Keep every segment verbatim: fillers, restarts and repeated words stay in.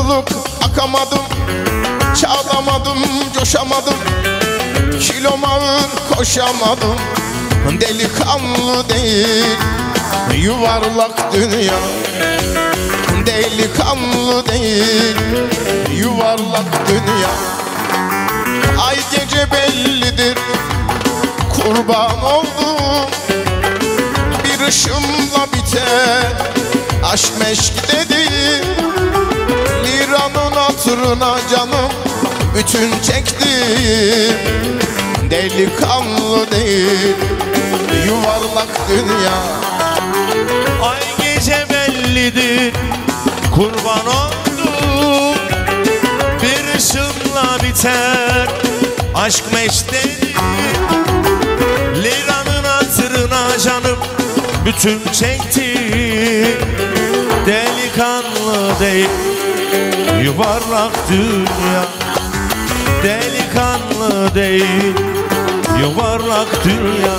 ılık akamadım, çağlamadım, coşamadım, kilom ağır koşamadım. Delikanlı değil yuvarlak dünya, delikanlı değil yuvarlak dünya. Ay gece bellidir kurban oldum, bir ışımla biter aşk meşk dedi. Liranın hatırına canım bütün çektim. Delikanlı değil yuvarlak dünya. Ay gece bellidir kurban oldum, bir ışımla biter aşk meşteri. Liranın hatırına canım bütün çekti. Delikanlı değil yuvarlak dünya, delikanlı değil yuvarlak dünya.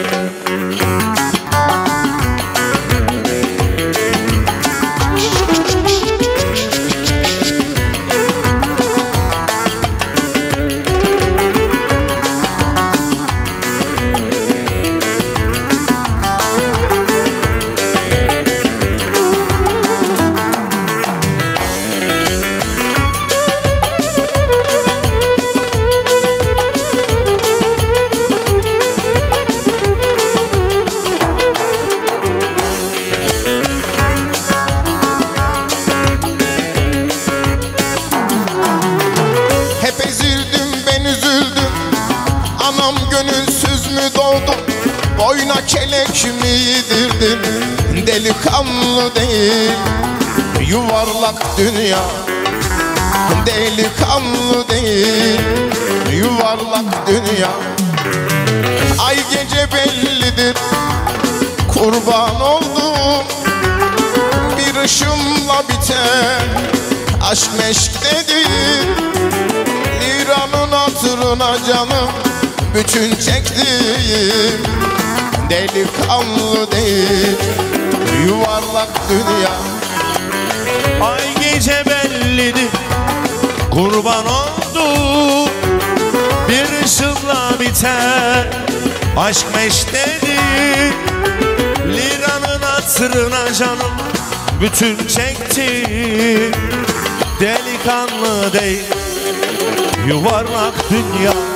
Gönülsüz mü doğdum, boyna kelek mi yedirdin? Delikanlı değil yuvarlak dünya, delikanlı değil yuvarlak dünya. Ay gece bellidir kurban oldum, bir ışımla biter aşk meşk dedi. Liranın hatırına canım bütün çektim. Delikanlı değil yuvarlak dünya. Ay gece bellidir kurban oldu, bir ışıkla biter aşk meştedi. Liranın hatırına canım bütün çekti. Delikanlı değil yuvarlak dünya.